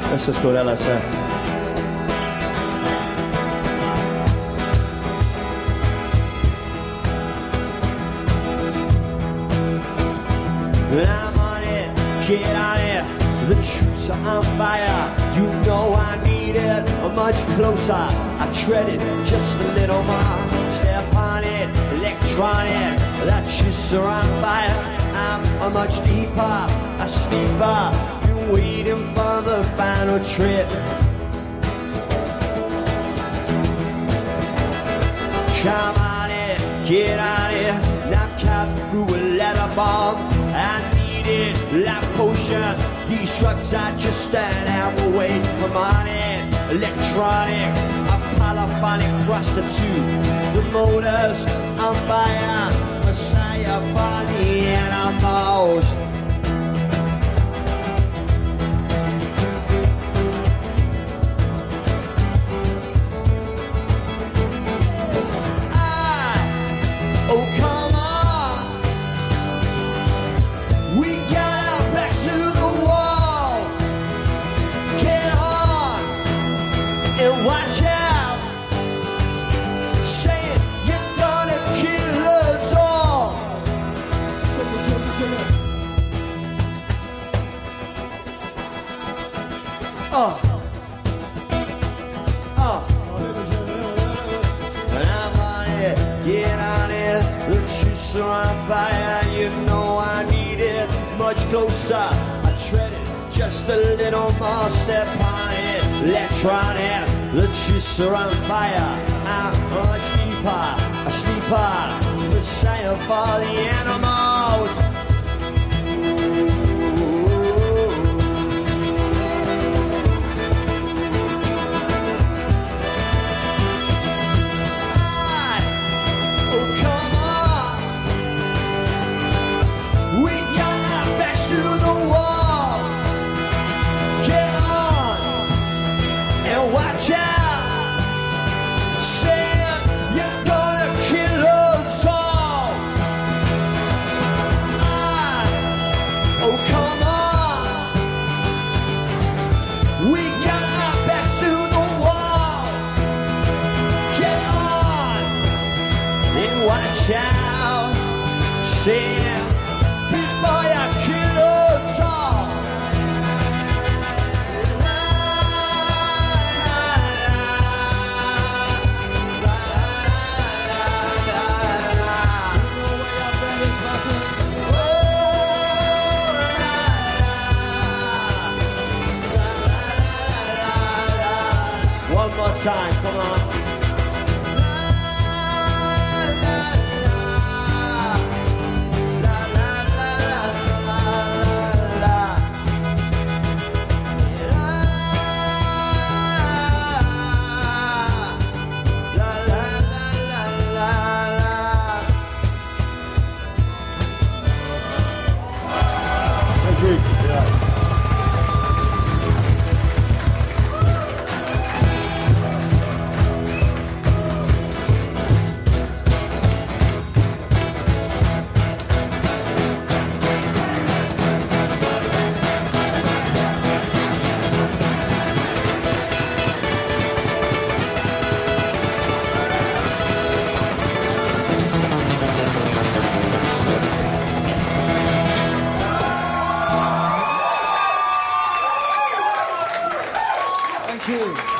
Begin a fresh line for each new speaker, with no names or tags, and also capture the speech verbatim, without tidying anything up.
This is called L S F. I'm on it, get on it. The troops are on fire. You know I need it much closer. I tread it just a little more. Step on it, electronic. The troops are on fire. I'm a much deeper, a steeper. Been waiting for the final trip. Come on it, get on it. Now cut through a letter bomb. I need it like potion. These drugs are just an hour away. Come on it, electronic, a polyphonic prostitute. The motors on fire, Messiah for the animals. Watch out, saying you're gonna kill us all. Oh, oh. I'm on it, get on it. The truths are on fire. You know I need it much closer. I tread it just a little more. Step on it, electronic. The truths are on fire. I'm much deeper, a sleeper, Messiah for the animals. I, oh come on, we got our backs to the wall. Get on and watch out. Watch out, saying, before you kill us all. One more time, come on. Thank you.